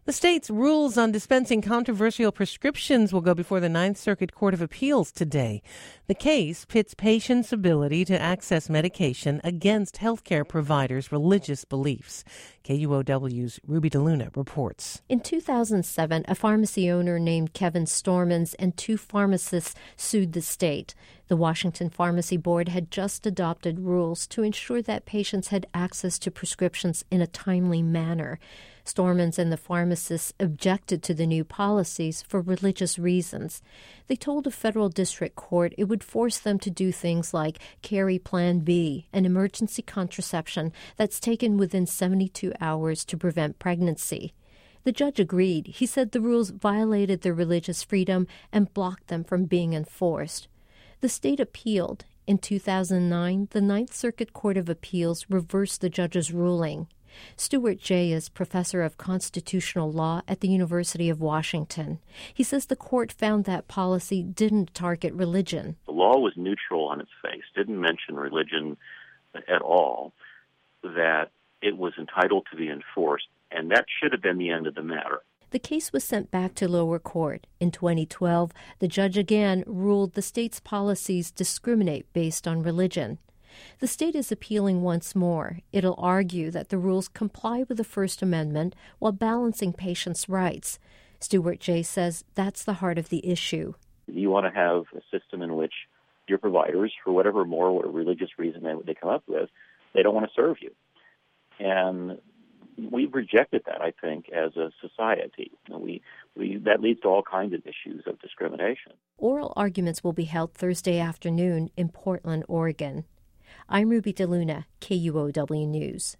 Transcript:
The state's rules on dispensing controversial prescriptions will go before the Ninth Circuit Court of Appeals today. The case pits patients' ability to access medication against healthcare providers' religious beliefs. KUOW's Ruby DeLuna reports. In 2007, a pharmacy owner named Kevin Stormans and two pharmacists sued the state. The Washington Pharmacy Board had just adopted rules to ensure that patients had access to prescriptions in a timely manner. Stormans and the pharmacists objected to the new policies for religious reasons. They told a federal district court it would force them to do things like carry Plan B, an emergency contraception that's taken within 72 hours to prevent pregnancy. The judge agreed. He said the rules violated their religious freedom and blocked them from being enforced. The state appealed. In 2009, the Ninth Circuit Court of Appeals reversed the judge's ruling. Stuart Jay is professor of constitutional law at the University of Washington. He says the court found that policy didn't target religion. The law was neutral on its face, didn't mention religion at all, that it was entitled to be enforced, and that should have been the end of the matter. The case was sent back to lower court. In 2012, the judge again ruled the state's policies discriminate based on religion. The state is appealing once more. It'll argue that the rules comply with the First Amendment while balancing patients' rights. Stuart Jay says that's the heart of the issue. You want to have a system in which your providers, for whatever moral or religious reason they come up with, they don't want to serve you. And we've rejected that, I think, as a society. That leads to all kinds of issues of discrimination. Oral arguments will be held Thursday afternoon in Portland, Oregon. I'm Ruby DeLuna, KUOW News.